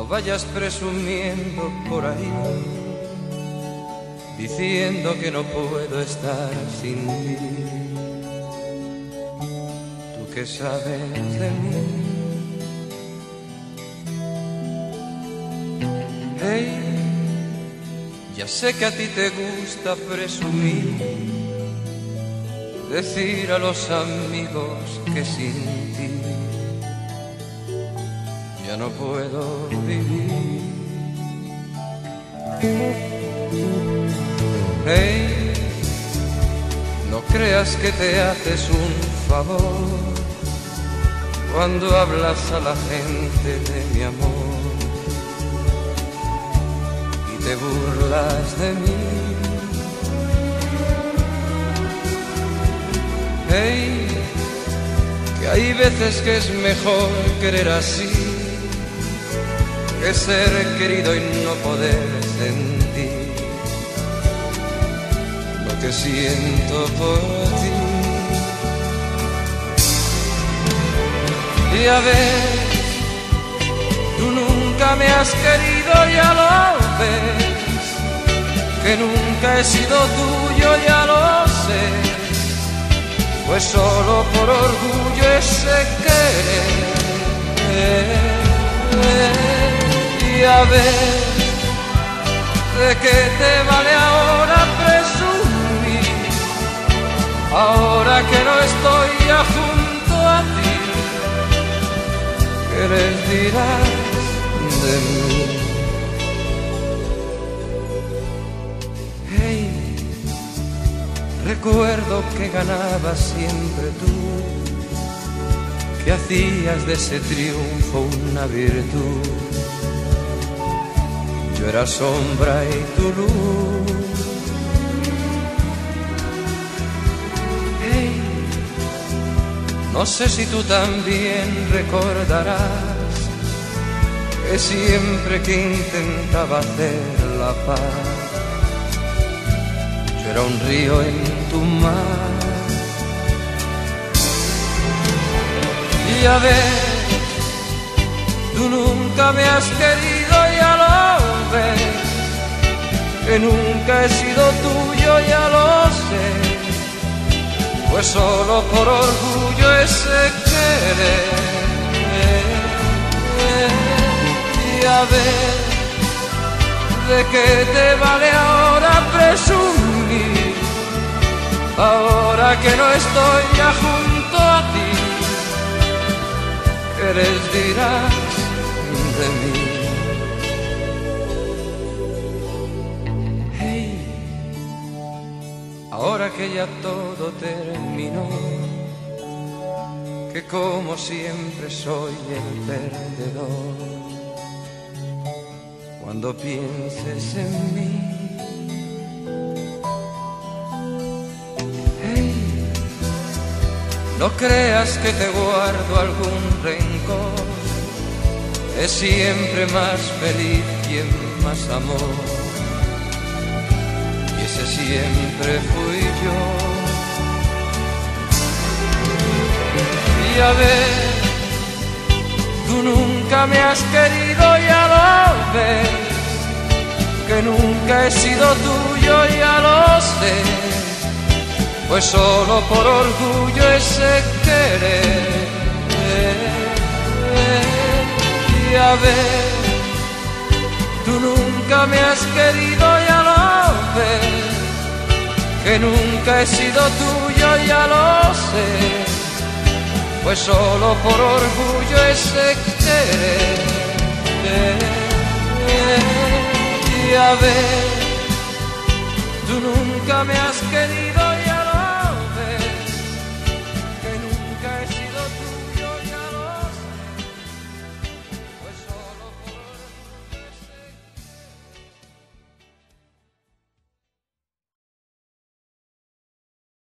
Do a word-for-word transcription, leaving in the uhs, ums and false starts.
vayas presumiendo por ahí, diciendo que no puedo estar sin ti. Tú que sabes de mí. Hey, ya sé que a ti te gusta presumir, decir a los amigos que sin ti ya no puedo vivir. Hey, no creas que te haces un favor cuando hablas a la gente de mi amor y te burlas de mí. Hey, que hay veces que es mejor querer así que ser querido y no poder sentir lo que siento por ti. Y a ver, tú nunca me has querido, ya lo ves, que nunca he sido tuyo, ya lo sé, pues solo por orgullo ese querer. Y a ver, ¿de qué te vale ahora presumir? Ahora que no estoy ya junto a ti, ¿qué les dirás de mí? Hey, recuerdo que ganabas siempre tú, que hacías de ese triunfo una virtud. Yo era sombra y tu luz. Hey, no sé si tú también recordarás que siempre que intentaba hacer la paz, yo era un río en tu mar. Y a ver, tú nunca me has querido, ya lo ves, que nunca he sido tuyo, ya lo sé, pues solo por orgullo ese querer. Y a ver, ¿de qué te vale ahora presumir? Ahora que no estoy ya junto a ti, ¿qué les dirás de mí? Hey, ahora que ya todo terminó, que como siempre soy el perdedor, cuando pienses en mí, hey, no creas que te guardo algún rencor, es siempre más feliz quien más amor, y ese siempre fui yo. Y a ver, tú nunca me has querido, ya lo ves, que nunca he sido tuyo, ya lo sé, pues solo por orgullo ese querer. Y a ver, tú nunca me has querido, ya lo ves, que nunca he sido tuyo, ya lo sé, pues solo por orgullo ese querer. Y a ver, tú nunca me has querido.